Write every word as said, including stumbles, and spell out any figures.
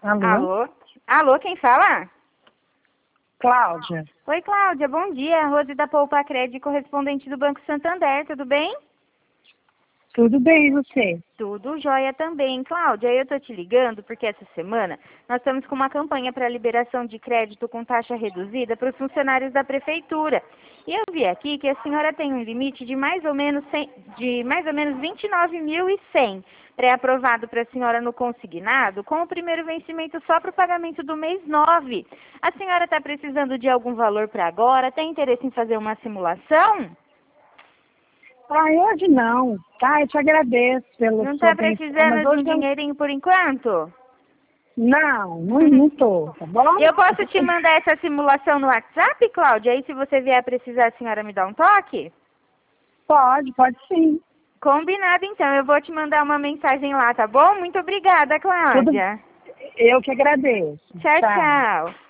Alô? Alô? Alô, quem fala? Cláudia. Oi, Cláudia, bom dia. Rose da Poupa Crédito, correspondente do Banco Santander, tudo bem? Tudo bem, e você? Tudo jóia também. Cláudia, eu tô te ligando porque essa semana nós estamos com uma campanha para liberação de crédito com taxa reduzida para os funcionários da prefeitura. E eu vi aqui que a senhora tem um limite de mais ou menos, cem, de mais ou menos vinte e nove mil e cem pré-aprovado para a senhora no consignado, com o primeiro vencimento só para o pagamento do mês nove. A senhora está precisando de algum valor para agora? Tem interesse em fazer uma simulação? Ah, hoje não, tá? Eu te agradeço pelo Não sua está atenção, precisando mas de um hoje eu... dinheirinho por enquanto? Não, não, não tô, tá bom? Eu posso te mandar essa simulação no WhatsApp, Cláudia? Aí se você vier precisar, a senhora me dá um toque? Pode, pode sim. Combinado, então. Eu vou te mandar uma mensagem lá, tá bom? Muito obrigada, Tudo... Cláudia. Eu que agradeço. Tchau, Tchau. tchau.